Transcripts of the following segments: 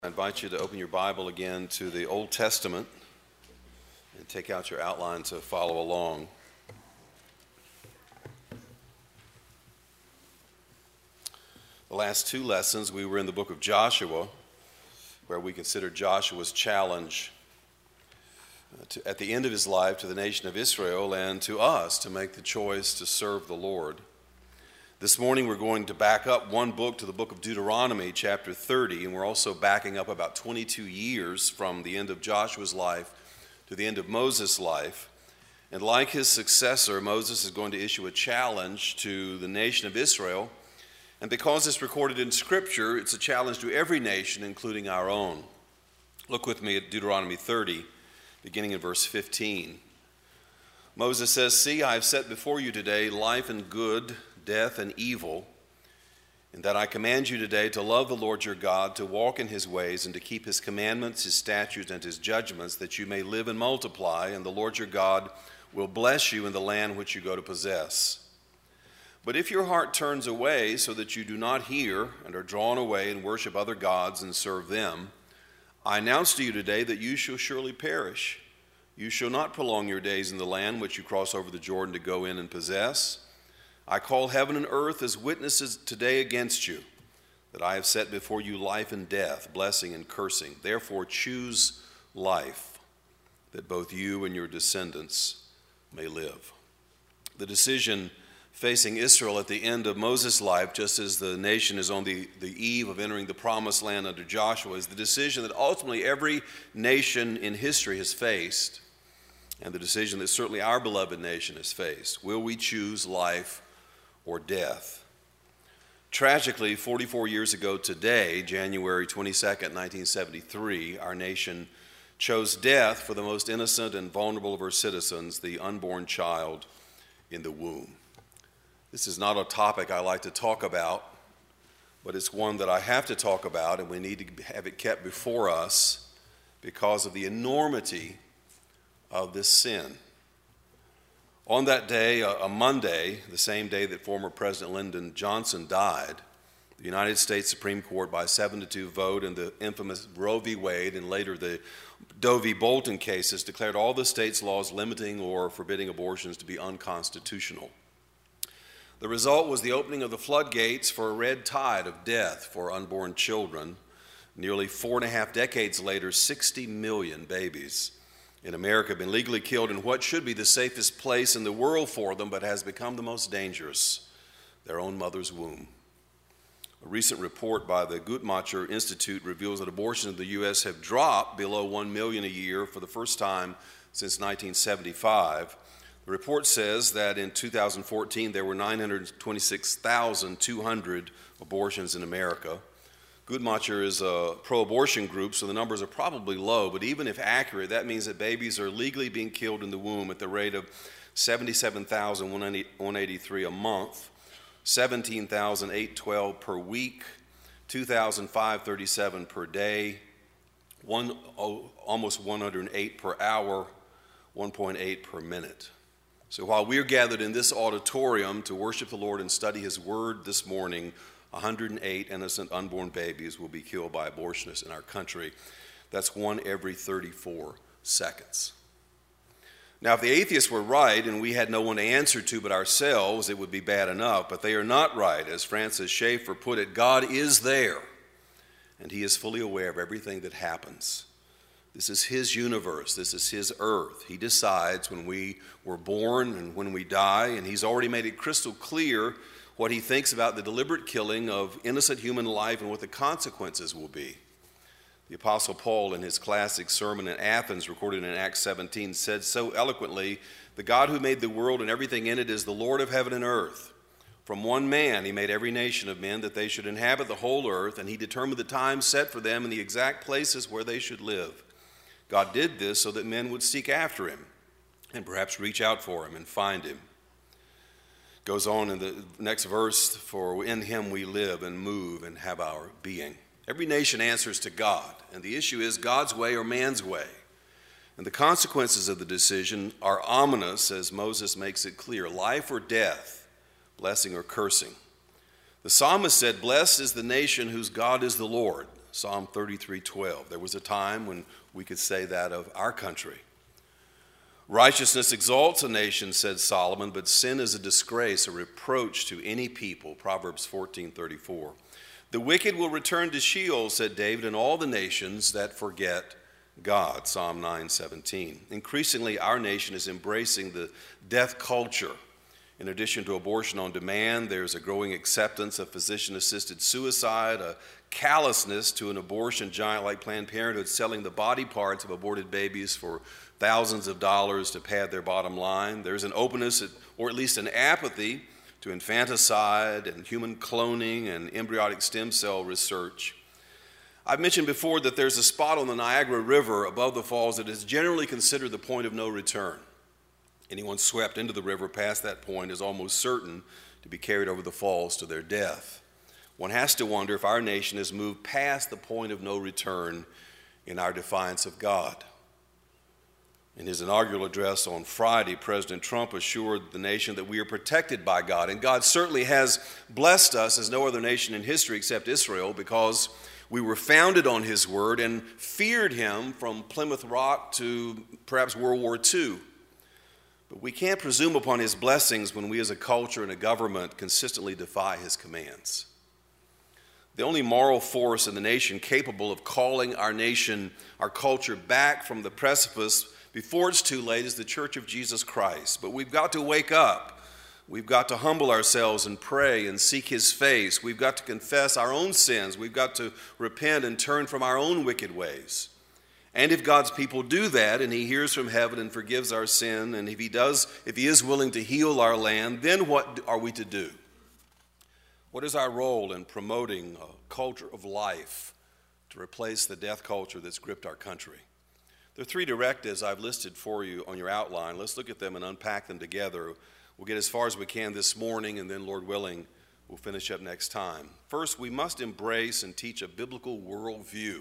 I invite you to open your Bible again to the Old Testament and take out your outline to follow along. The last two lessons we were in the book of Joshua, where we considered Joshua's challenge at the end of his life to the nation of Israel and to us to make the choice to serve the Lord. This morning we're going to back up one book to the book of Deuteronomy, chapter 30, and we're also backing up about 22 years from the end of Joshua's life to the end of Moses' life. And like his successor, Moses is going to issue a challenge to the nation of Israel. And because it's recorded in Scripture, it's a challenge to every nation, including our own. Look with me at Deuteronomy 30, beginning in verse 15. Moses says, "See, I have set before you today life and good, death and evil, and that I command you today to love the Lord your God, to walk in his ways, and to keep his commandments, his statutes, and his judgments, that you may live and multiply, and the Lord your God will bless you in the land which you go to possess. But if your heart turns away so that you do not hear and are drawn away and worship other gods and serve them, I announce to you today that you shall surely perish. You shall not prolong your days in the land which you cross over the Jordan to go in and possess. I call heaven and earth as witnesses today against you, that I have set before you life and death, blessing and cursing. Therefore choose life, that both you and your descendants may live." The decision facing Israel at the end of Moses' life, just as the nation is on the eve of entering the promised land under Joshua, is the decision that ultimately every nation in history has faced, and the decision that certainly our beloved nation has faced. Will we choose life or death? Tragically, 44 years ago today, January 22nd, 1973, our nation chose death for the most innocent and vulnerable of her citizens, the unborn child in the womb. This is not a topic I like to talk about, but it's one that I have to talk about, and we need to have it kept before us because of the enormity of this sin. On that day, a Monday, the same day that former President Lyndon Johnson died, the United States Supreme Court, by 7-2 vote in the infamous Roe v. Wade and later the Doe v. Bolton cases, declared all the state's laws limiting or forbidding abortions to be unconstitutional. The result was the opening of the floodgates for a red tide of death for unborn children. Nearly 4.5 decades later, 60 million babies in America have been legally killed in what should be the safest place in the world for them, but has become the most dangerous, their own mother's womb. A recent report by the Guttmacher Institute reveals that abortions in the U.S. have dropped below 1 million a year for the first time since 1975. The report says that in 2014 there were 926,200 abortions in America. Guttmacher is a pro-abortion group, so the numbers are probably low, but even if accurate, that means that babies are legally being killed in the womb at the rate of 77,183 a month, 17,812 per week, 2,537 per day, almost 108 per hour, 1.8 per minute. So while we're gathered in this auditorium to worship the Lord and study his word this morning, 108 innocent unborn babies will be killed by abortionists in our country. That's one every 34 seconds. Now, if the atheists were right and we had no one to answer to but ourselves, it would be bad enough. But they are not right. As Francis Schaeffer put it, God is there, and he is fully aware of everything that happens. This is his universe. This is his earth. He decides when we were born and when we die, and he's already made it crystal clear what he thinks about the deliberate killing of innocent human life and what the consequences will be. The Apostle Paul, in his classic sermon in Athens, recorded in Acts 17, said so eloquently, "The God who made the world and everything in it is the Lord of heaven and earth. From one man he made every nation of men that they should inhabit the whole earth, and he determined the time set for them and the exact places where they should live. God did this so that men would seek after him and perhaps reach out for him and find him." Goes on in the next verse, "For in him we live and move and have our being." Every nation answers to God, and the issue is God's way or man's way. And the consequences of the decision are ominous, as Moses makes it clear: life or death, blessing or cursing. The psalmist said, "Blessed is the nation whose God is the Lord." Psalm 33:12. There was a time when we could say that of our country. Righteousness exalts a nation, said Solomon, but sin is a disgrace, a reproach to any people, Proverbs 14:34. The wicked will return to Sheol, said David, and all the nations that forget God, Psalm 9:17. Increasingly, our nation is embracing the death culture. In addition to abortion on demand, there's a growing acceptance of physician-assisted suicide, a callousness to an abortion giant like Planned Parenthood selling the body parts of aborted babies for thousands of dollars to pad their bottom line. There's an openness, or at least an apathy, to infanticide and human cloning and embryonic stem cell research. I've mentioned before that there's a spot on the Niagara River above the falls that is generally considered the point of no return. Anyone swept into the river past that point is almost certain to be carried over the falls to their death. One has to wonder if our nation has moved past the point of no return in our defiance of God. In his inaugural address on Friday, President Trump assured the nation that we are protected by God, and God certainly has blessed us as no other nation in history except Israel, because we were founded on his word and feared him from Plymouth Rock to perhaps World War II. But we can't presume upon his blessings when we as a culture and a government consistently defy his commands. The only moral force in the nation capable of calling our nation, our culture, back from the precipice before it's too late is the Church of Jesus Christ. But we've got to wake up. We've got to humble ourselves and pray and seek his face. We've got to confess our own sins. We've got to repent and turn from our own wicked ways. And if God's people do that, and he hears from heaven and forgives our sin, and if he is willing to heal our land, then what are we to do? What is our role in promoting a culture of life to replace the death culture that's gripped our country? There are three directives I've listed for you on your outline. Let's look at them and unpack them together. We'll get as far as we can this morning, and then, Lord willing, we'll finish up next time. First, we must embrace and teach a biblical worldview.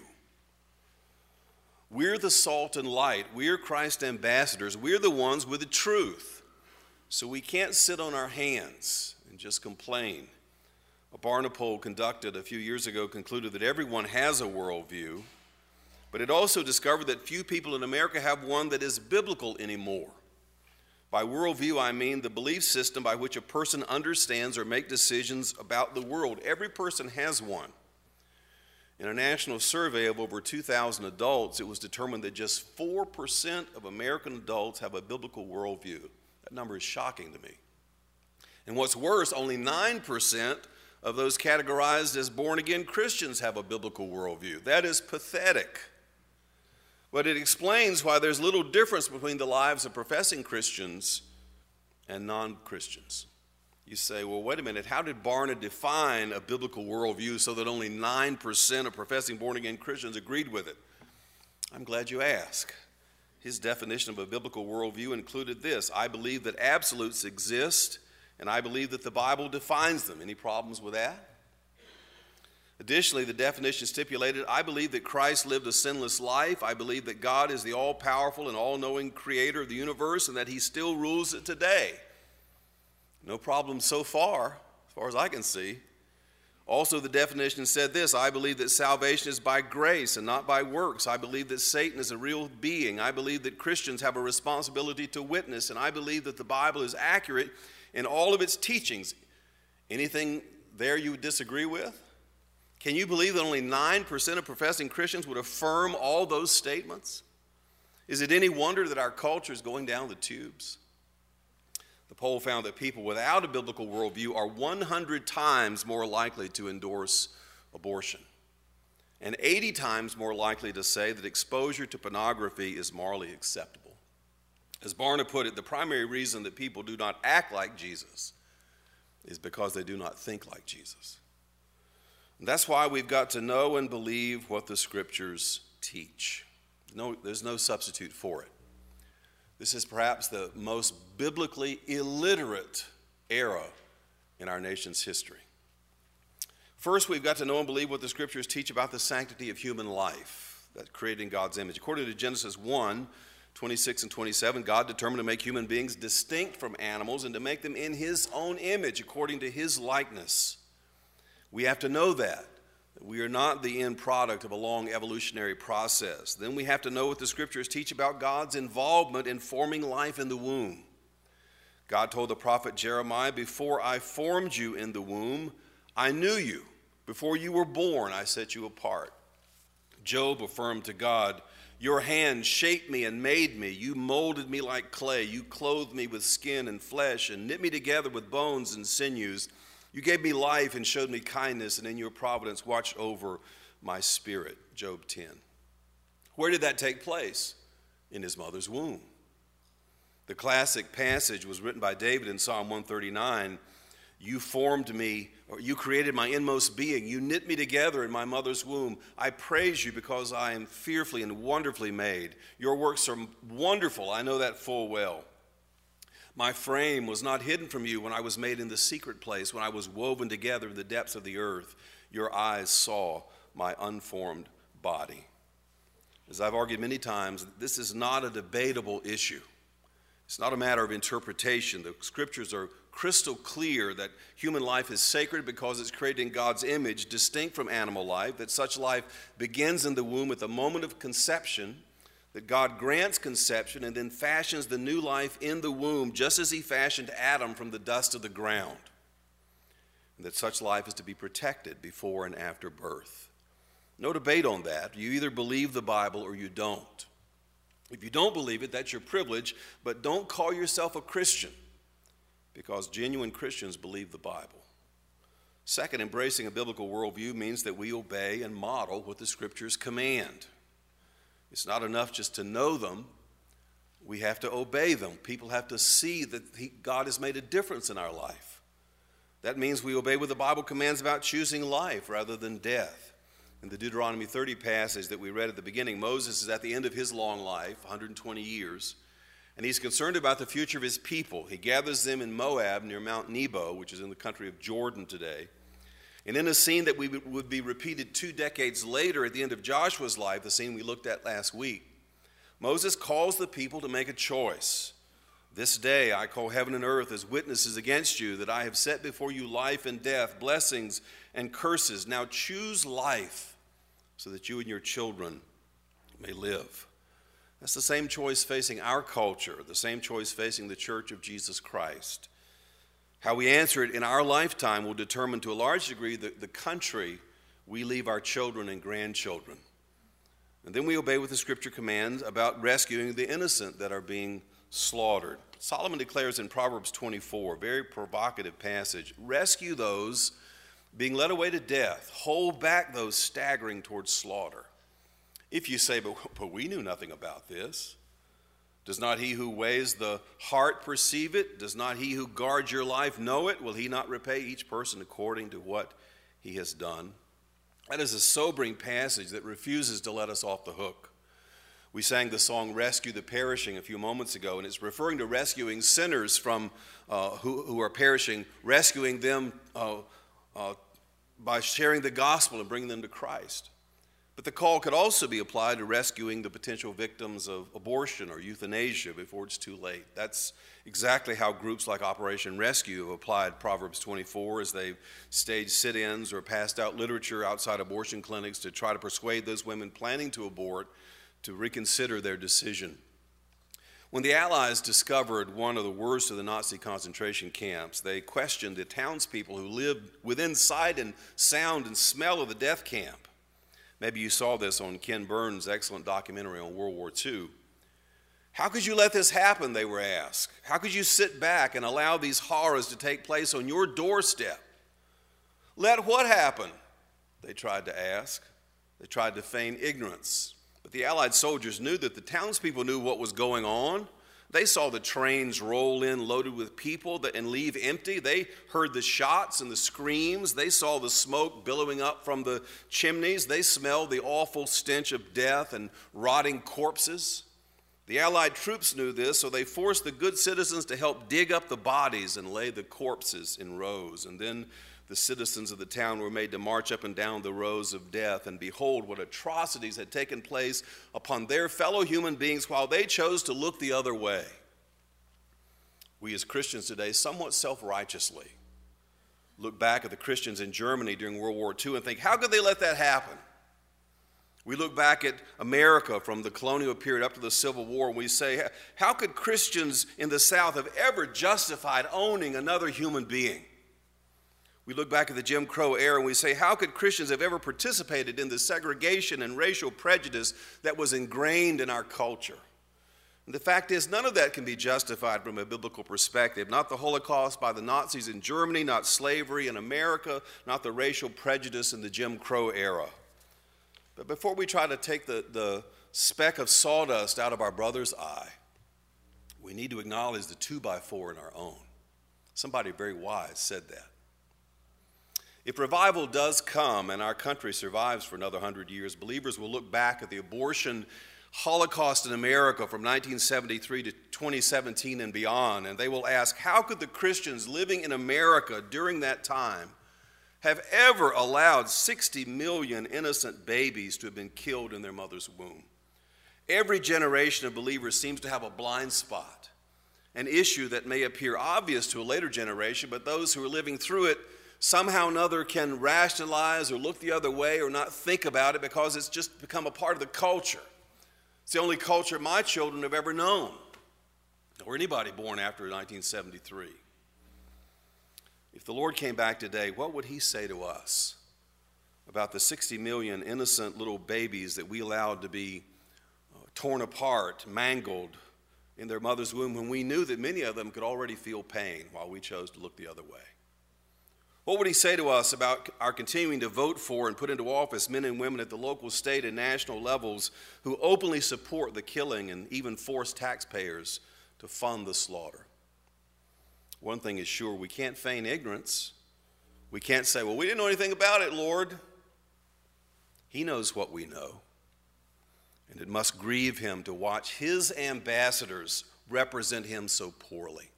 We're the salt and light. We're Christ's ambassadors. We're the ones with the truth. So we can't sit on our hands and just complain. A Barna poll conducted a few years ago concluded that everyone has a worldview, but it also discovered that few people in America have one that is biblical anymore. By worldview, I mean the belief system by which a person understands or makes decisions about the world. Every person has one. In a national survey of over 2,000 adults, it was determined that just 4% of American adults have a biblical worldview. That number is shocking to me. And what's worse, only 9% of those categorized as born-again Christians have a biblical worldview. That is pathetic. But it explains why there's little difference between the lives of professing Christians and non-Christians. You say, well, wait a minute, how did Barna define a biblical worldview so that only 9% of professing born-again Christians agreed with it? I'm glad you asked. His definition of a biblical worldview included this: I believe that absolutes exist, and I believe that the Bible defines them. Any problems with that? Additionally, the definition stipulated, I believe that Christ lived a sinless life. I believe that God is the all-powerful and all-knowing creator of the universe and that he still rules it today. No problem so far as I can see. Also, the definition said this: I believe that salvation is by grace and not by works. I believe that Satan is a real being. I believe that Christians have a responsibility to witness, and I believe that the Bible is accurate in all of its teachings. Anything there you would disagree with? Can you believe that only 9% of professing Christians would affirm all those statements? Is it any wonder that our culture is going down the tubes? The poll found that people without a biblical worldview are 100 times more likely to endorse abortion and 80 times more likely to say that exposure to pornography is morally acceptable. As Barna put it, the primary reason that people do not act like Jesus is because they do not think like Jesus. And that's why we've got to know and believe what the Scriptures teach. There's no substitute for it. This is perhaps the most biblically illiterate era in our nation's history. First, we've got to know and believe what the Scriptures teach about the sanctity of human life, that created in God's image. According to Genesis 1:26 and 27, God determined to make human beings distinct from animals and to make them in his own image, according to his likeness. We have to know that. We are not the end product of a long evolutionary process. Then we have to know what the scriptures teach about God's involvement in forming life in the womb. God told the prophet Jeremiah, "Before I formed you in the womb, I knew you. Before you were born, I set you apart." Job affirmed to God, "Your hand shaped me and made me. You molded me like clay. You clothed me with skin and flesh and knit me together with bones and sinews. You gave me life and showed me kindness, and in your providence watched over my spirit." Job 10. Where did that take place? In his mother's womb. The classic passage was written by David in Psalm 139. "You formed me, or you created my inmost being. You knit me together in my mother's womb. I praise you because I am fearfully and wonderfully made. Your works are wonderful. I know that full well. My frame was not hidden from you when I was made in the secret place, when I was woven together in the depths of the earth. Your eyes saw my unformed body." As I've argued many times, this is not a debatable issue. It's not a matter of interpretation. The scriptures are crystal clear that human life is sacred because it's created in God's image, distinct from animal life, that such life begins in the womb at the moment of conception, that God grants conception and then fashions the new life in the womb, just as he fashioned Adam from the dust of the ground, and that such life is to be protected before and after birth. No debate on that. You either believe the Bible or you don't. If you don't believe it, that's your privilege, but don't call yourself a Christian, because genuine Christians believe the Bible. Second, embracing a biblical worldview means that we obey and model what the scriptures command. It's not enough just to know them. We have to obey them. People have to see that God has made a difference in our life. That means we obey what the Bible commands about choosing life rather than death. In the Deuteronomy 30 passage that we read at the beginning, Moses is at the end of his long life, 120 years, and he's concerned about the future of his people. He gathers them in Moab near Mount Nebo, which is in the country of Jordan today. And in a scene that would be repeated 2 decades later at the end of Joshua's life, the scene we looked at last week, Moses calls the people to make a choice. "This day I call heaven and earth as witnesses against you, that I have set before you life and death, blessings and curses. Now choose life so that you and your children may live." That's the same choice facing our culture, the same choice facing the Church of Jesus Christ. How we answer it in our lifetime will determine to a large degree the country we leave our children and grandchildren. And then we obey what the scripture commands about rescuing the innocent that are being slaughtered. Solomon declares in Proverbs 24, a very provocative passage, "Rescue those being led away to death. Hold back those staggering towards slaughter." If you say, but we knew nothing about this. Does not he who weighs the heart perceive it? Does not he who guards your life know it? Will he not repay each person according to what he has done? That is a sobering passage that refuses to let us off the hook. We sang the song "Rescue the Perishing" a few moments ago, and it's referring to rescuing sinners from who are perishing, rescuing them by sharing the gospel and bringing them to Christ. But the call could also be applied to rescuing the potential victims of abortion or euthanasia before it's too late. That's exactly how groups like Operation Rescue have applied Proverbs 24 as they've staged sit-ins or passed out literature outside abortion clinics to try to persuade those women planning to abort to reconsider their decision. When the Allies discovered one of the worst of the Nazi concentration camps, they questioned the townspeople who lived within sight and sound and smell of the death camp. Maybe you saw this on Ken Burns' excellent documentary on World War II. "How could you let this happen?" they were asked. "How could you sit back and allow these horrors to take place on your doorstep?" "Let what happen?" they tried to ask. They tried to feign ignorance. But the Allied soldiers knew that the townspeople knew what was going on. They saw the trains roll in loaded with people and leave empty. They heard the shots and the screams. They saw the smoke billowing up from the chimneys. They smelled the awful stench of death and rotting corpses. The Allied troops knew this, so they forced the good citizens to help dig up the bodies and lay the corpses in rows. And then the citizens of the town were made to march up and down the rows of death and behold what atrocities had taken place upon their fellow human beings while they chose to look the other way. We as Christians today, somewhat self-righteously, look back at the Christians in Germany during World War II and think, how could they let that happen? We look back at America from the colonial period up to the Civil War, and we say, how could Christians in the South have ever justified owning another human being? We look back at the Jim Crow era and we say, how could Christians have ever participated in the segregation and racial prejudice that was ingrained in our culture? And the fact is, none of that can be justified from a biblical perspective. Not the Holocaust by the Nazis in Germany, not slavery in America, not the racial prejudice in the Jim Crow era. But before we try to take the speck of sawdust out of our brother's eye, we need to acknowledge the 2x4 in our own. Somebody very wise said that. If revival does come and our country survives for another 100 years, believers will look back at the abortion Holocaust in America from 1973 to 2017 and beyond, and they will ask, how could the Christians living in America during that time have ever allowed 60 million innocent babies to have been killed in their mother's womb? Every generation of believers seems to have a blind spot, an issue that may appear obvious to a later generation, but those who are living through it somehow or another can rationalize or look the other way or not think about it because it's just become a part of the culture. It's the only culture my children have ever known, or anybody born after 1973. If the Lord came back today, what would he say to us about the 60 million innocent little babies that we allowed to be torn apart, mangled in their mother's womb when we knew that many of them could already feel pain while we chose to look the other way? What would he say to us about our continuing to vote for and put into office men and women at the local, state, and national levels who openly support the killing and even force taxpayers to fund the slaughter? One thing is sure, we can't feign ignorance. We can't say, well, we didn't know anything about it, Lord. He knows what we know. And it must grieve him to watch his ambassadors represent him so poorly.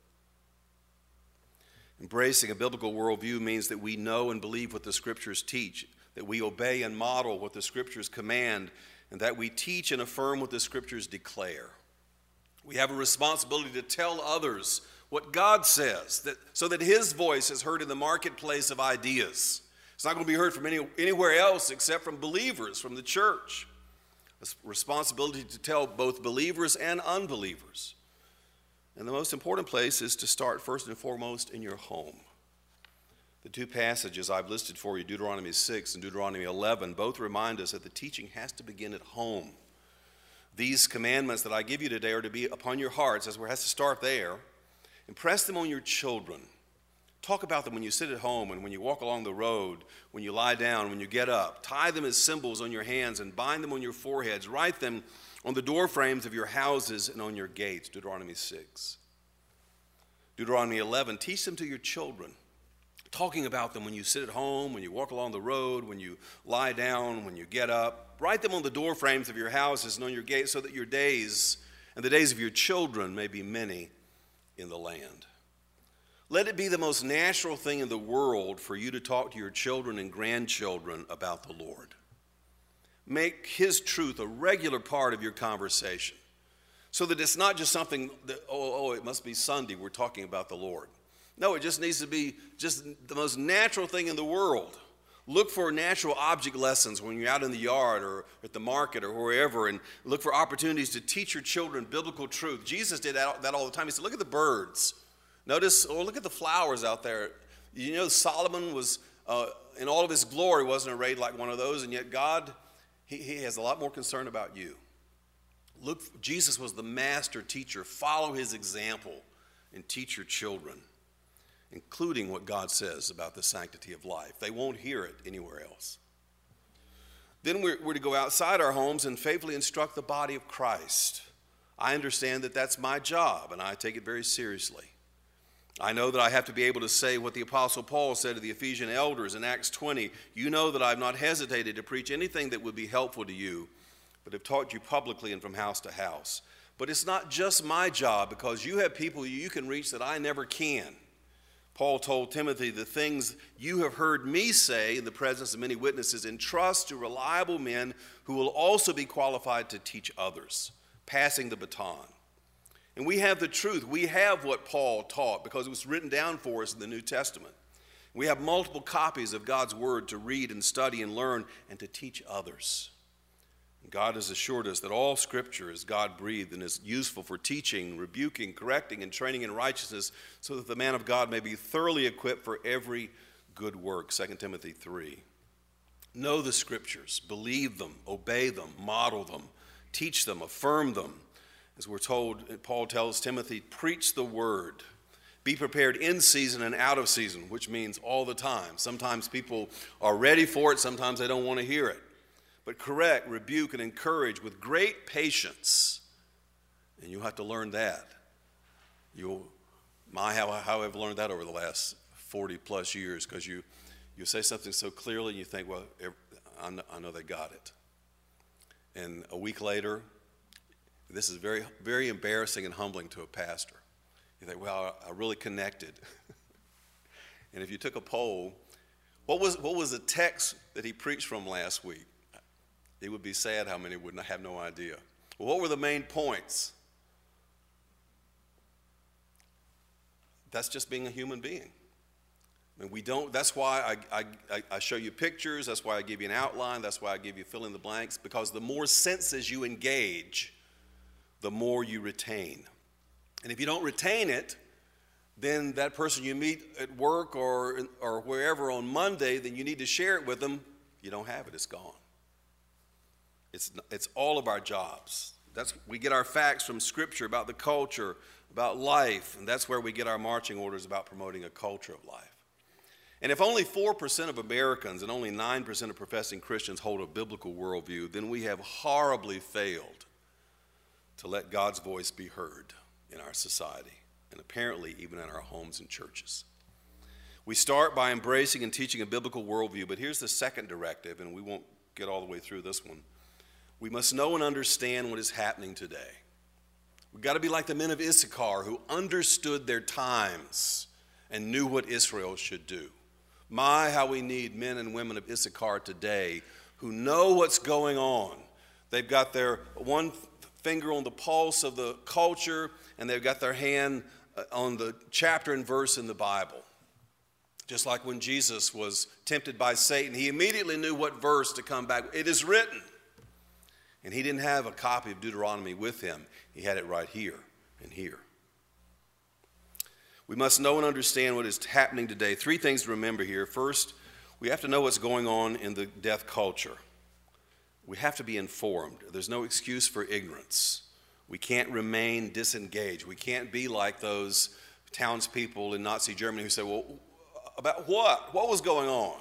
Embracing a biblical worldview means that we know and believe what the Scriptures teach, that we obey and model what the Scriptures command, and that we teach and affirm what the Scriptures declare. We have a responsibility to tell others what God says, so that his voice is heard in the marketplace of ideas. It's not going to be heard from anywhere else except from believers, from the church. A responsibility to tell both believers and unbelievers. And the most important place is to start first and foremost in your home. The two passages I've listed for you, Deuteronomy 6 and Deuteronomy 11, both remind us that the teaching has to begin at home. These commandments that I give you today are to be upon your hearts, as it has to start there. Impress them on your children. Talk about them when you sit at home and when you walk along the road, when you lie down, when you get up. Tie them as symbols on your hands and bind them on your foreheads. Write them on the door frames of your houses and on your gates, Deuteronomy 6. Deuteronomy 11, teach them to your children. Talking about them when you sit at home, when you walk along the road, when you lie down, when you get up. Write them on the door frames of your houses and on your gates so that your days and the days of your children may be many in the land. Let it be the most natural thing in the world for you to talk to your children and grandchildren about the Lord. Make his truth a regular part of your conversation so that it's not just something that, it must be Sunday we're talking about the Lord. No, it just needs to be just the most natural thing in the world. Look for natural object lessons when you're out in the yard or at the market or wherever, and look for opportunities to teach your children biblical truth. Jesus did that all the time. He said, look at the birds. Notice, look at the flowers out there. You know, Solomon was, in all of his glory, wasn't arrayed like one of those, and yet God, he has a lot more concern about you. Look, Jesus was the master teacher. Follow his example and teach your children, including what God says about the sanctity of life. They won't hear it anywhere else. Then we're to go outside our homes and faithfully instruct the body of Christ. I understand that that's my job, and I take it very seriously. I know that I have to be able to say what the Apostle Paul said to the Ephesian elders in Acts 20. You know that I have not hesitated to preach anything that would be helpful to you, but have taught you publicly and from house to house. But it's not just my job, because you have people you can reach that I never can. Paul told Timothy, the things you have heard me say in the presence of many witnesses, entrust to reliable men who will also be qualified to teach others, passing the baton. And we have the truth. We have what Paul taught because it was written down for us in the New Testament. We have multiple copies of God's Word to read and study and learn and to teach others. God has assured us that all Scripture is God-breathed and is useful for teaching, rebuking, correcting, and training in righteousness, so that the man of God may be thoroughly equipped for every good work. 2 Timothy 3. Know the Scriptures, believe them, obey them, model them, teach them, affirm them. As we're told, Paul tells Timothy, preach the Word. Be prepared in season and out of season, which means all the time. Sometimes people are ready for it, sometimes they don't want to hear it. But correct, rebuke, and encourage with great patience. And you'll have to learn that. How I've learned that over the last 40 plus years, because you say something so clearly and you think, well, I know they got it. And a week later, this is very, very embarrassing and humbling to a pastor. You think, well, I really connected. And if you took a poll, what was the text that he preached from last week? It would be sad how many would have no idea. Well, what were the main points? That's just being a human being. I mean, that's why I show you pictures, that's why I give you an outline, that's why I give you fill in the blanks, because the more senses you engage, the more you retain. And if you don't retain it, then that person you meet at work or wherever on Monday, then you need to share it with them. You don't have it, it's gone. It's all of our jobs. We get our facts from Scripture about the culture, about life, and that's where we get our marching orders about promoting a culture of life. And if only 4% of Americans and only 9% of professing Christians hold a biblical worldview, then we have horribly failed to let God's voice be heard in our society, and apparently even in our homes and churches. We start by embracing and teaching a biblical worldview, but here's the second directive, and we won't get all the way through this one. We must know and understand what is happening today. We've got to be like the men of Issachar who understood their times and knew what Israel should do. My, how we need men and women of Issachar today who know what's going on. They've got their one finger on the pulse of the culture, and they've got their hand on the chapter and verse in the Bible. Just like when Jesus was tempted by Satan, he immediately knew what verse to come back. It is written. And he didn't have a copy of Deuteronomy with him. He had it right here and here. We must know and understand what is happening today. 3 things to remember here. First, we have to know what's going on in the death culture. We have to be informed. There's no excuse for ignorance. We can't remain disengaged. We can't be like those townspeople in Nazi Germany who said, well, about what? What was going on?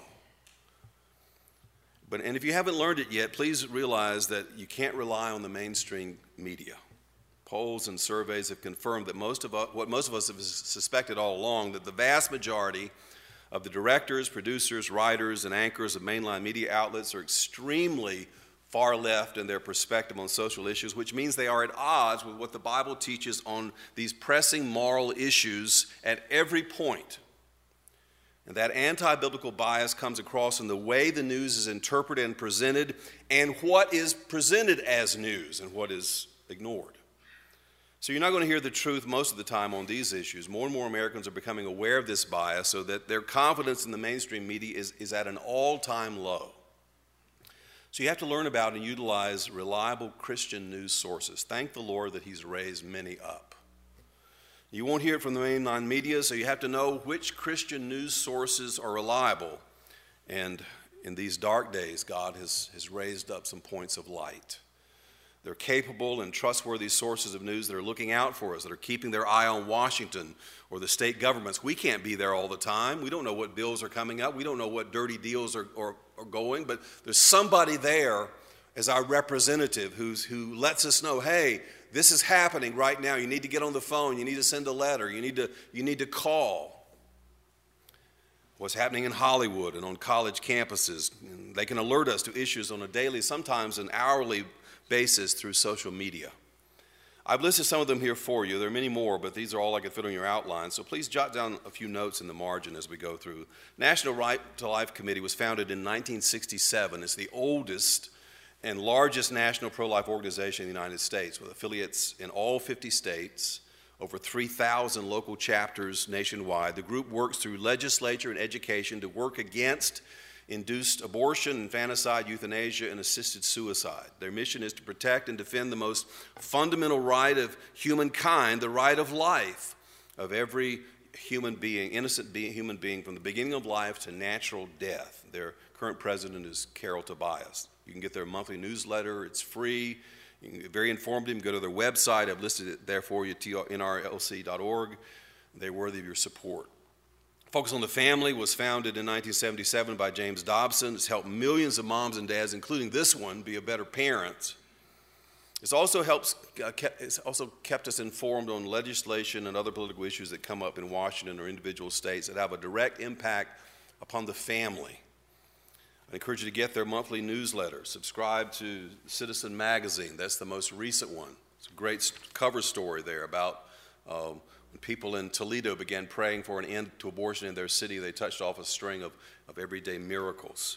And if you haven't learned it yet, please realize that you can't rely on the mainstream media. Polls and surveys have confirmed that what most of us have suspected all along, that the vast majority of the directors, producers, writers, and anchors of mainline media outlets are extremely far left in their perspective on social issues, which means they are at odds with what the Bible teaches on these pressing moral issues at every point. And that anti-biblical bias comes across in the way the news is interpreted and presented, and what is presented as news and what is ignored. So you're not going to hear the truth most of the time on these issues. More and more Americans are becoming aware of this bias, so that their confidence in the mainstream media is at an all-time low. So you have to learn about and utilize reliable Christian news sources. Thank the Lord that He's raised many up. You won't hear it from the mainline media, so you have to know which Christian news sources are reliable. And in these dark days, God has raised up some points of light. They're capable and trustworthy sources of news that are looking out for us, that are keeping their eye on Washington or the state governments. We can't be there all the time. We don't know what bills are coming up. We don't know what dirty deals are going, but there's somebody there as our representative who lets us know, hey, this is happening right now. You need to get on the phone. You need to send a letter. You need to call. What's happening in Hollywood and on college campuses. And they can alert us to issues on a daily, sometimes an hourly basis through social media. I've listed some of them here for you. There are many more, but these are all I could fit on your outline. So please jot down a few notes in the margin as we go through. National Right to Life Committee was founded in 1967. It's the oldest and largest national pro-life organization in the United States, with affiliates in all 50 states, over 3,000 local chapters nationwide. The group works through legislature and education to work against induced abortion, infanticide, euthanasia, and assisted suicide. Their mission is to protect and defend the most fundamental right of humankind, the right of life of every human being, human being, from the beginning of life to natural death. Their current president is Carol Tobias. You can get their monthly newsletter. It's free. Very informative. You can go to their website. I've listed it there for you, nrlc.org. They're worthy of your support. Focus on the Family was founded in 1977 by James Dobson. It's helped millions of moms and dads, including this one, be a better parent. It's also kept us informed on legislation and other political issues that come up in Washington or individual states that have a direct impact upon the family. I encourage you to get their monthly newsletter. Subscribe to Citizen Magazine. That's the most recent one. It's a great cover story there about when people in Toledo began praying for an end to abortion in their city. They touched off a string of everyday miracles.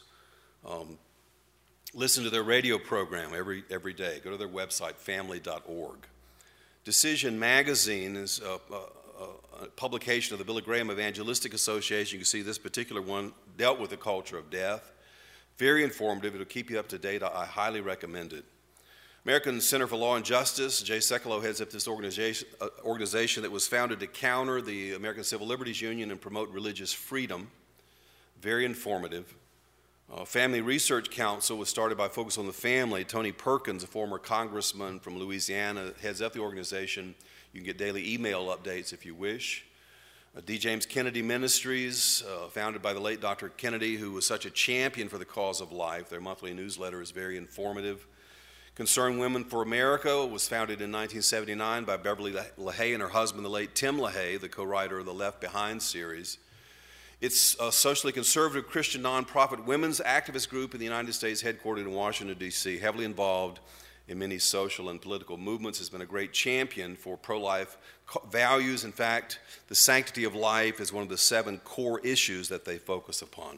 Listen to their radio program every day. Go to their website, family.org. Decision Magazine is a publication of the Billy Graham Evangelistic Association. You can see this particular one dealt with the culture of death. Very informative. It'll keep you up to date. I highly recommend it. American Center for Law and Justice, Jay Sekulow heads up this organization that was founded to counter the American Civil Liberties Union and promote religious freedom. Very informative. Family Research Council was started by Focus on the Family. Tony Perkins, a former congressman from Louisiana, heads up the organization. You can get daily email updates if you wish. D. James Kennedy Ministries, founded by the late Dr. Kennedy, who was such a champion for the cause of life. Their monthly newsletter is very informative. Concerned Women for America was founded in 1979 by Beverly LaHaye and her husband, the late Tim LaHaye, the co-writer of the Left Behind series. It's a socially conservative Christian nonprofit women's activist group in the United States, headquartered in Washington, D.C., heavily involved in many social and political movements, has been a great champion for pro-life values. In fact, the sanctity of life is one of the 7 core issues that they focus upon.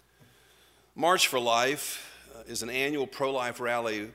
March for Life is an annual pro-life rally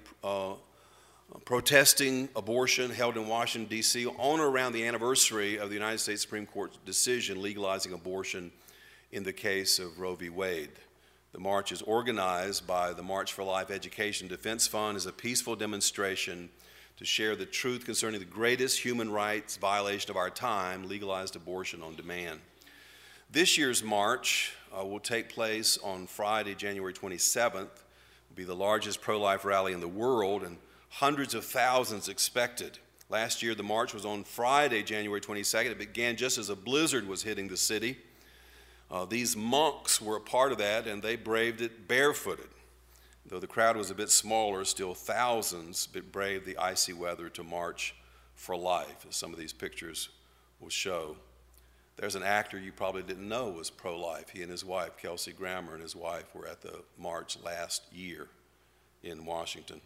protesting abortion held in Washington, D.C. on or around the anniversary of the United States Supreme Court decision legalizing abortion in the case of Roe v. Wade. The march is organized by the March for Life Education Defense Fund as a peaceful demonstration to share the truth concerning the greatest human rights violation of our time, legalized abortion on demand. This year's march will take place on Friday, January 27th. It will be the largest pro-life rally in the world, and hundreds of thousands expected. Last year, the march was on Friday, January 22nd. It began just as a blizzard was hitting the city. These monks were a part of that, and they braved it barefooted. Though the crowd was a bit smaller, still thousands braved the icy weather to march for life, as some of these pictures will show. There's an actor you probably didn't know was pro-life. He and his wife, Kelsey Grammer, and his wife were at the march last year in Washington.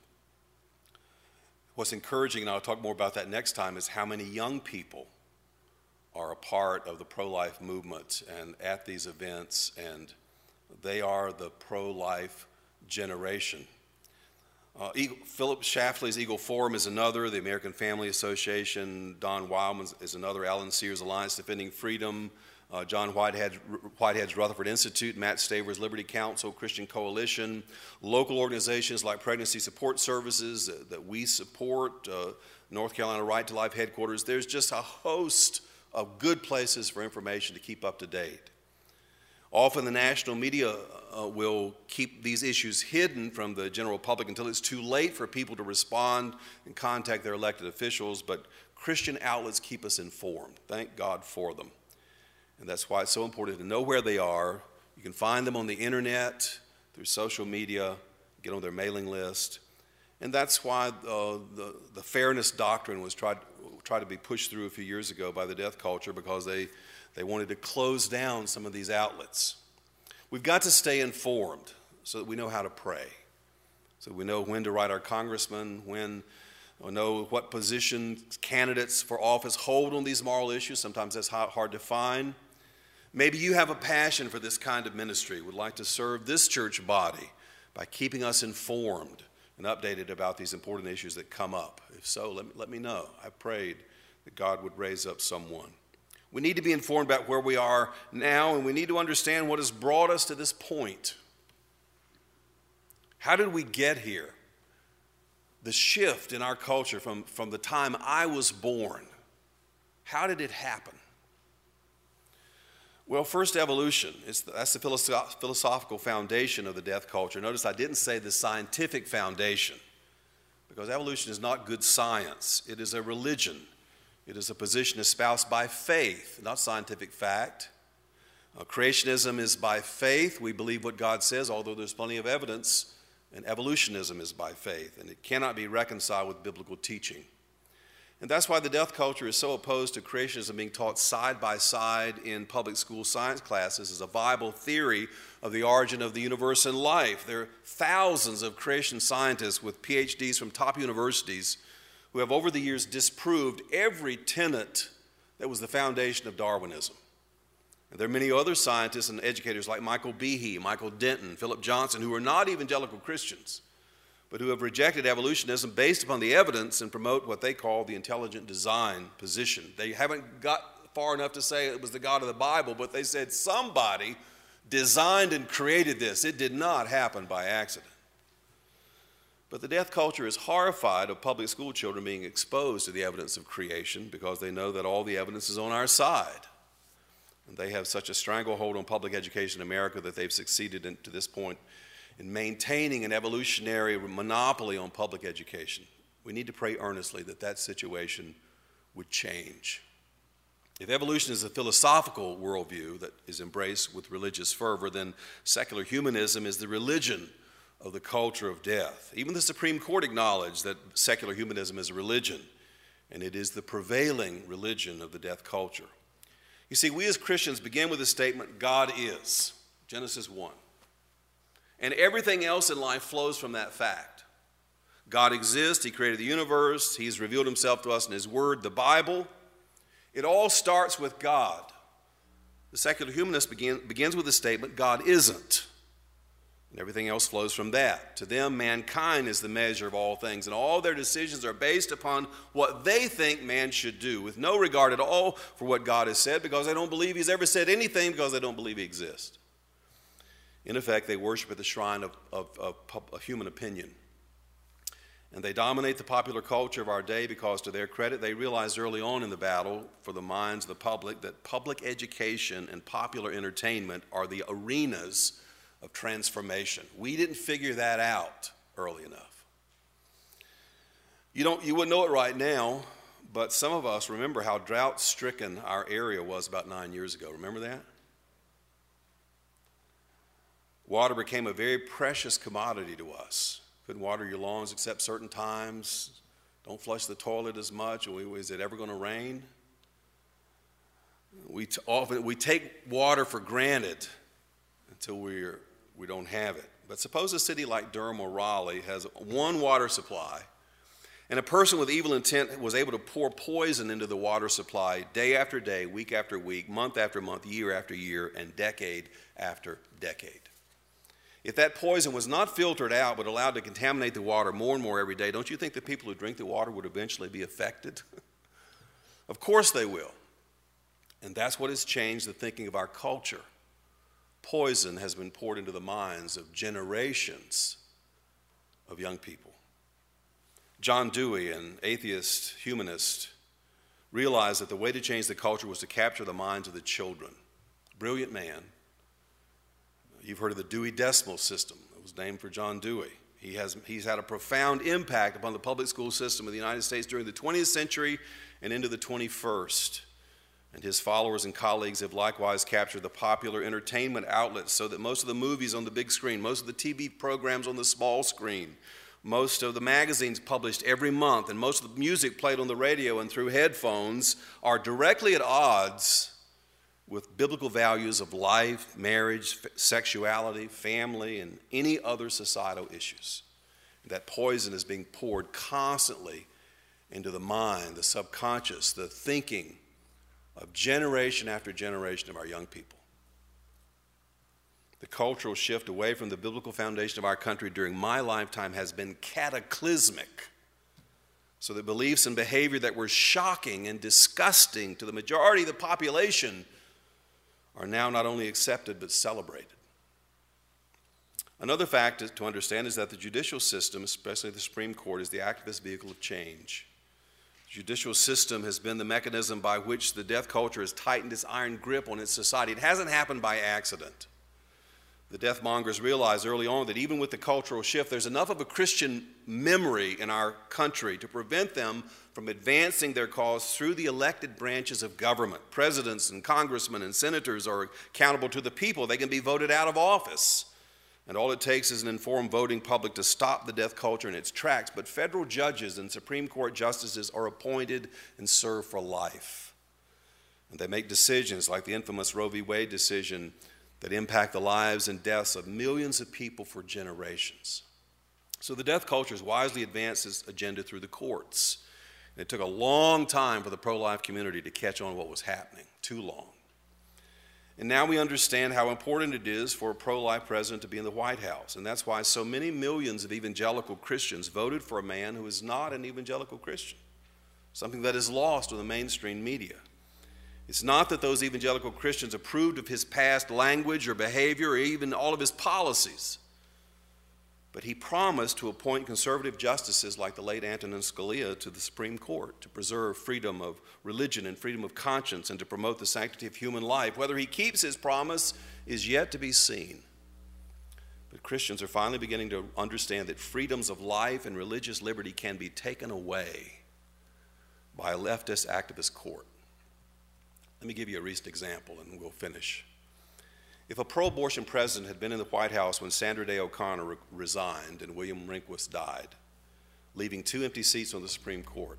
What's encouraging, and I'll talk more about that next time, is how many young people are a part of the pro-life movement and at these events, and they are the pro-life generation. Philip Schlafly's Eagle Forum is another, the American Family Association, Don Wildman is another, Alan Sears Alliance Defending Freedom, John Whitehead's Rutherford Institute, Matt Staver's Liberty Council, Christian Coalition, local organizations like Pregnancy Support Services that we support, North Carolina Right to Life headquarters. There's just a host of good places for information to keep up to date. Often the national media will keep these issues hidden from the general public until it's too late for people to respond and contact their elected officials, but Christian outlets keep us informed. Thank God for them. And that's why it's so important to know where they are. You can find them on the internet, through social media, get on their mailing list. And that's why the fairness doctrine was tried to be pushed through a few years ago by the death culture, because they wanted to close down some of these outlets. We've got to stay informed so that we know how to pray, so we know when to write our congressman, when we know what position candidates for office hold on these moral issues. Sometimes that's hard to find. Maybe you have a passion for this kind of ministry, would like to serve this church body by keeping us informed and updated about these important issues that come up. If so, let me know. I prayed that God would raise up someone. We need to be informed about where we are now, and we need to understand what has brought us to this point. How did we get here? The shift in our culture from the time I was born. How did it happen? Well, first, evolution. That's the philosophical foundation of the death culture. Notice I didn't say the scientific foundation, because evolution is not good science. It is a religion. It is a position espoused by faith, not scientific fact. Creationism is by faith. We believe what God says, although there's plenty of evidence. And evolutionism is by faith, and it cannot be reconciled with biblical teaching. And that's why the death culture is so opposed to creationism being taught side by side in public school science classes as a viable theory of the origin of the universe and life. There are thousands of creation scientists with PhDs from top universities who have over the years disproved every tenet that was the foundation of Darwinism. And there are many other scientists and educators like Michael Behe, Michael Denton, Philip Johnson, who are not evangelical Christians, but who have rejected evolutionism based upon the evidence and promote what they call the intelligent design position. They haven't got far enough to say it was the God of the Bible, but they said somebody designed and created this. It did not happen by accident. But the death culture is horrified of public school children being exposed to the evidence of creation because they know that all the evidence is on our side. And they have such a stranglehold on public education in America that they've succeeded to this point in maintaining an evolutionary monopoly on public education. We need to pray earnestly that that situation would change. If evolution is a philosophical worldview that is embraced with religious fervor, then secular humanism is the religion of the culture of death. Even the Supreme Court acknowledged that secular humanism is a religion, and it is the prevailing religion of the death culture. You see, we as Christians begin with the statement, God is, Genesis 1. And everything else in life flows from that fact. God exists, He created the universe, He's revealed Himself to us in His Word, the Bible. It all starts with God. The secular humanist begins with the statement, God isn't. And everything else flows from that. To them, mankind is the measure of all things, and all their decisions are based upon what they think man should do, with no regard at all for what God has said, because they don't believe He's ever said anything, because they don't believe He exists. In effect, they worship at the shrine of human opinion. And they dominate the popular culture of our day because, to their credit, they realized early on in the battle for the minds of the public that public education and popular entertainment are the arenas of transformation. We didn't figure that out early enough. You wouldn't know it right now, but some of us remember how drought-stricken our area was about 9 years ago. Remember that? Water became a very precious commodity to us. Couldn't water your lawns except certain times. Don't flush the toilet as much. Is it ever going to rain? We take water for granted until we don't have it. But suppose a city like Durham or Raleigh has one water supply, and a person with evil intent was able to pour poison into the water supply day after day, week after week, month after month, year after year, and decade after decade. If that poison was not filtered out but allowed to contaminate the water more and more every day, don't you think the people who drink the water would eventually be affected? Of course they will. And that's what has changed the thinking of our culture. Poison has been poured into the minds of generations of young people. John Dewey, an atheist humanist, realized that the way to change the culture was to capture the minds of the children. Brilliant man. You've heard of the Dewey Decimal System. It was named for John Dewey. He's had a profound impact upon the public school system of the United States during the 20th century and into the 21st. And his followers and colleagues have likewise captured the popular entertainment outlets so that most of the movies on the big screen, most of the TV programs on the small screen, most of the magazines published every month, and most of the music played on the radio and through headphones are directly at odds with biblical values of life, marriage, sexuality, family, and any other societal issues. That poison is being poured constantly into the mind, the subconscious, the thinking of generation after generation of our young people. The cultural shift away from the biblical foundation of our country during my lifetime has been cataclysmic. So that beliefs and behavior that were shocking and disgusting to the majority of the population are now not only accepted but celebrated. Another fact to understand is that the judicial system, especially the Supreme Court, is the activist vehicle of change. The judicial system has been the mechanism by which the death culture has tightened its iron grip on its society. It hasn't happened by accident. The death mongers realized early on that even with the cultural shift, there's enough of a Christian memory in our country to prevent them from advancing their cause through the elected branches of government. Presidents and congressmen and senators are accountable to the people. They can be voted out of office. And all it takes is an informed voting public to stop the death culture in its tracks. But federal judges and Supreme Court justices are appointed and serve for life. And they make decisions like the infamous Roe v. Wade decision that impact the lives and deaths of millions of people for generations. So the death culture has wisely advanced its agenda through the courts. And it took a long time for the pro-life community to catch on what was happening, too long. And now we understand how important it is for a pro-life president to be in the White House. And that's why so many millions of evangelical Christians voted for a man who is not an evangelical Christian, something that is lost in the mainstream media. It's not that those evangelical Christians approved of his past language or behavior or even all of his policies. But he promised to appoint conservative justices like the late Antonin Scalia to the Supreme Court to preserve freedom of religion and freedom of conscience and to promote the sanctity of human life. Whether he keeps his promise is yet to be seen. But Christians are finally beginning to understand that freedoms of life and religious liberty can be taken away by a leftist activist court. Let me give you a recent example and we'll finish. If a pro-abortion president had been in the White House when Sandra Day O'Connor resigned and William Rehnquist died, leaving 2 empty seats on the Supreme Court,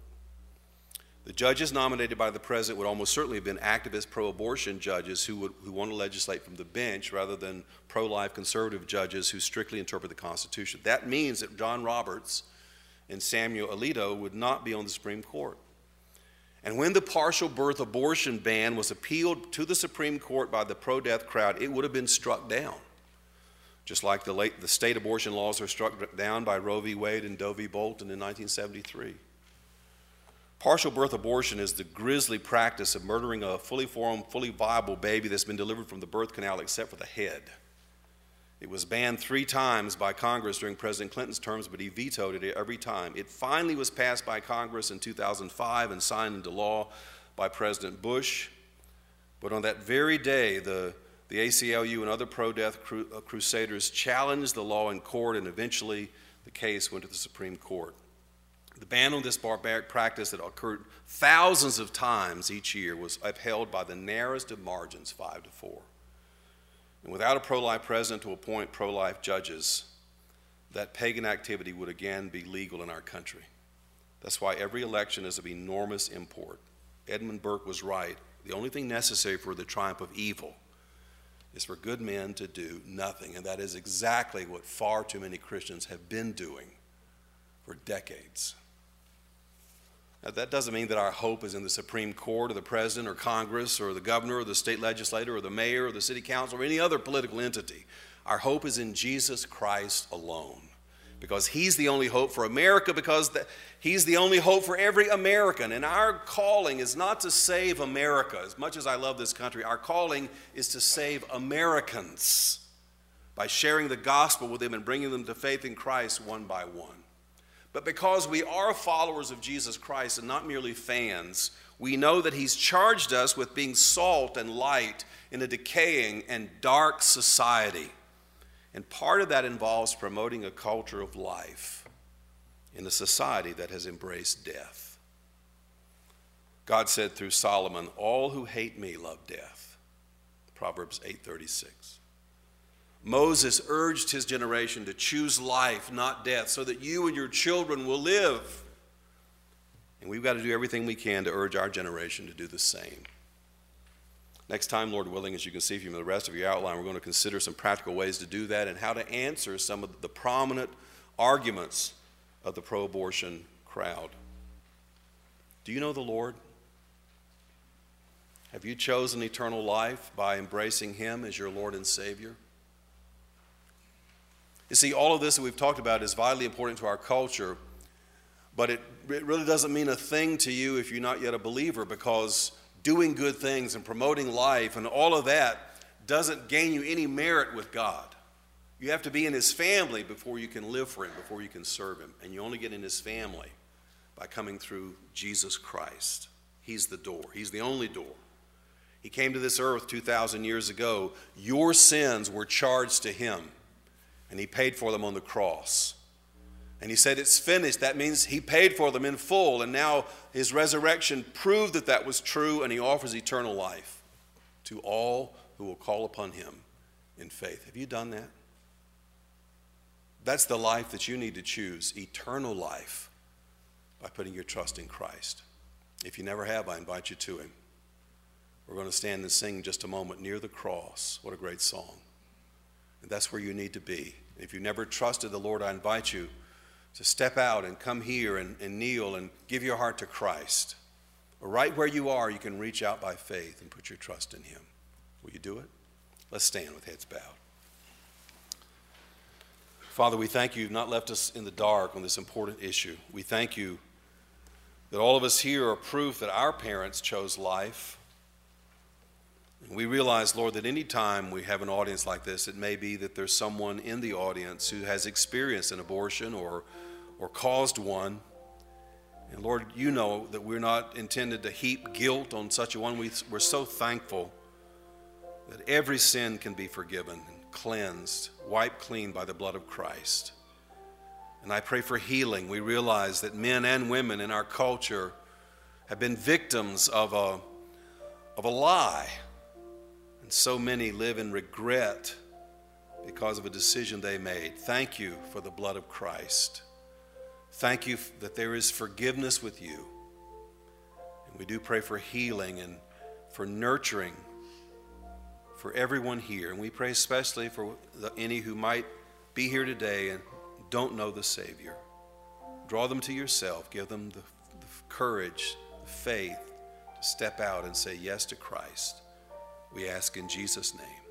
the judges nominated by the president would almost certainly have been activist pro-abortion judges who want to legislate from the bench rather than pro-life conservative judges who strictly interpret the Constitution. That means that John Roberts and Samuel Alito would not be on the Supreme Court. And when the partial birth abortion ban was appealed to the Supreme Court by the pro-death crowd, it would have been struck down, just like the state abortion laws were struck down by Roe v. Wade and Doe v. Bolton in 1973. Partial birth abortion is the grisly practice of murdering a fully formed, fully viable baby that's been delivered from the birth canal except for the head. It was banned 3 times by Congress during President Clinton's terms, but he vetoed it every time. It finally was passed by Congress in 2005 and signed into law by President Bush. But on that very day, the ACLU and other pro-death crusaders challenged the law in court, and eventually the case went to the Supreme Court. The ban on this barbaric practice that occurred thousands of times each year was upheld by the narrowest of margins, 5-4. And without a pro-life president to appoint pro-life judges, that pagan activity would again be legal in our country. That's why every election is of enormous import. Edmund Burke was right. The only thing necessary for the triumph of evil is for good men to do nothing. And that is exactly what far too many Christians have been doing for decades. Now, that doesn't mean that our hope is in the Supreme Court or the president or Congress or the governor or the state legislator or the mayor or the city council or any other political entity. Our hope is in Jesus Christ alone, because he's the only hope for America, because he's the only hope for every American. And our calling is not to save America. As much as I love this country, our calling is to save Americans by sharing the gospel with them and bringing them to faith in Christ one by one. But because we are followers of Jesus Christ and not merely fans, we know that he's charged us with being salt and light in a decaying and dark society. And part of that involves promoting a culture of life in a society that has embraced death. God said through Solomon, "All who hate me love death." Proverbs 8:36. Moses urged his generation to choose life, not death, so that you and your children will live. And we've got to do everything we can to urge our generation to do the same. Next time, Lord willing, as you can see from the rest of your outline, we're going to consider some practical ways to do that and how to answer some of the prominent arguments of the pro-abortion crowd. Do you know the Lord? Have you chosen eternal life by embracing him as your Lord and Savior? You see, all of this that we've talked about is vitally important to our culture, But it really doesn't mean a thing to you if you're not yet a believer, because doing good things and promoting life and all of that doesn't gain you any merit with God. You have to be in his family before you can live for him, before you can serve him. And you only get in his family by coming through Jesus Christ. He's the door. He's the only door. He came to this earth 2,000 years ago. Your sins were charged to him, and he paid for them on the cross. And he said, it's finished. That means he paid for them in full. And now his resurrection proved that that was true, and he offers eternal life to all who will call upon him in faith. Have you done that? That's the life that you need to choose, eternal life, by putting your trust in Christ. If you never have, I invite you to him. We're going to stand and sing in just a moment, Near the Cross. What a great song. And that's where you need to be. If you've never trusted the Lord, I invite you to step out and come here and kneel and give your heart to Christ. Or right where you are, you can reach out by faith and put your trust in him. Will you do it? Let's stand with heads bowed. Father, we thank you you've not left us in the dark on this important issue. We thank you that all of us here are proof that our parents chose life. And we realize, Lord, that any time we have an audience like this, it may be that there's someone in the audience who has experienced an abortion or caused one. And Lord, you know that we're not intended to heap guilt on such a one. We're so thankful that every sin can be forgiven and cleansed, wiped clean by the blood of Christ. And I pray for healing. We realize that men and women in our culture have been victims of a lie. And so many live in regret because of a decision they made. Thank you for the blood of Christ. Thank you that there is forgiveness with you. And we do pray for healing and for nurturing for everyone here. And we pray especially for any who might be here today and don't know the Savior. Draw them to yourself. Give them the courage, the faith to step out and say yes to Christ. We ask in Jesus' name.